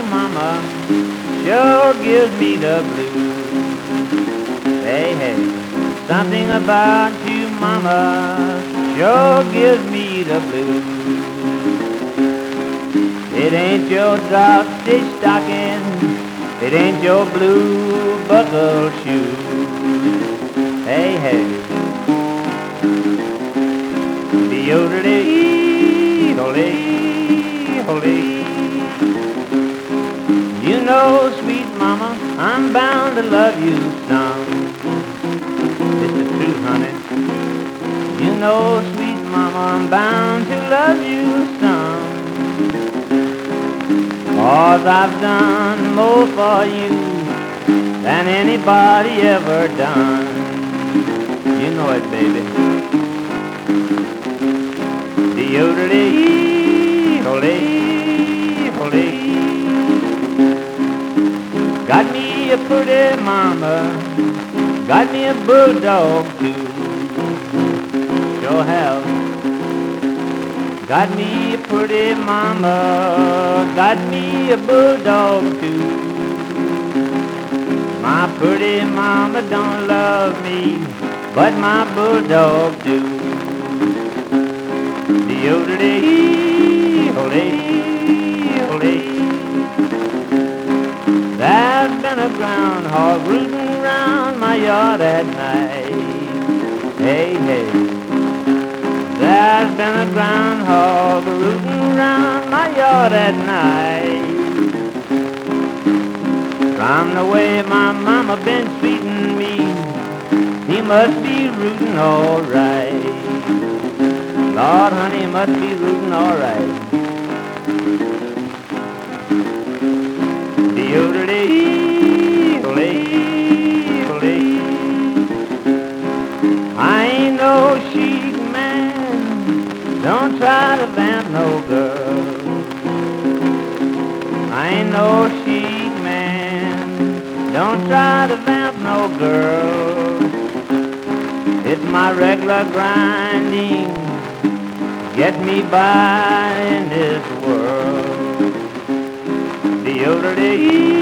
mama sure gives me the blues. Hey, hey, something about you, mama, sure gives me the blues. It ain't your drop-stitch stocking, it ain't your blue buckle shoe. Hey, hey, de-o-de-dee, holy. You know, sweet mama, I'm bound to love you some. It's the truth, honey. You know, sweet mama, I'm bound to love you some. 'Cause I've done more for you than anybody ever done. You know it, baby. De-o-de-dee, holy. Got me a pretty mama, got me a bulldog too. Sure have. Got me a pretty mama, got me a bulldog too. My pretty mama don't love me, but my bulldog do. De-o-de-dee, holy. There's been a groundhog rooting round my yard at night. Hey, hey. There's been a groundhog rooting round my yard at night. From the way my mama been treating me, he must be rooting all right. Lord, honey, he must be rooting all right. De-o-de-dee, holy. I ain't no chic man, don't try to vamp no girl. I ain't no chic man, don't try to vamp no girl. It's my regular grinding, get me by in this world. De-o-de-dee.